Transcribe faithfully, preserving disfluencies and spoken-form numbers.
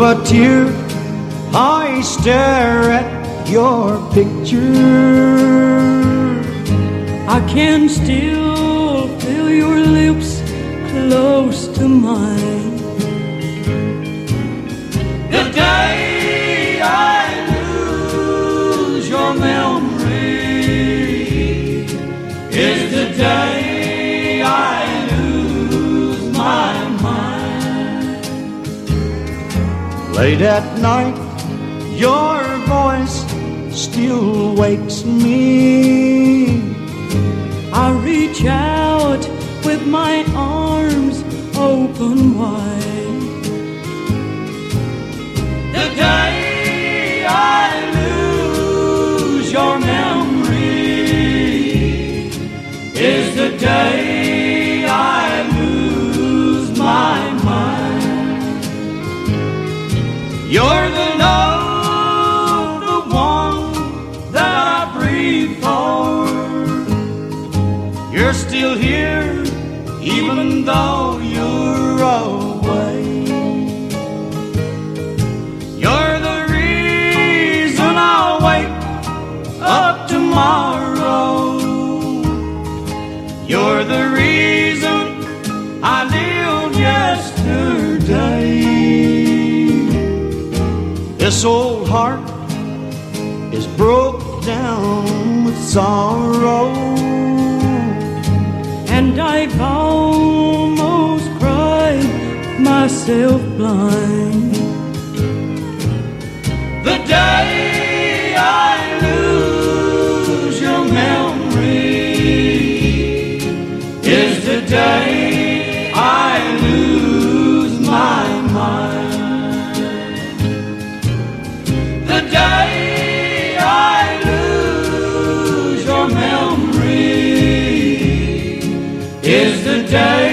a tear, I stare at your picture. I can still feel your lips close to mine. The day I lose your memory is the day I lose my mind. Late at night, your voice still wakes me. I reach out with my arms open wide. The day I lose your memory is the day I lose my mind. You're the love, the one that I breathe for. You're still here, even though you're away. You're the reason I'll wake up tomorrow. You're the reason I lived yesterday. This old heart is broke down with sorrow, and I've almost cried myself blind. The day I lose your memory is the day I lose my mind. The day I lose your memory is the day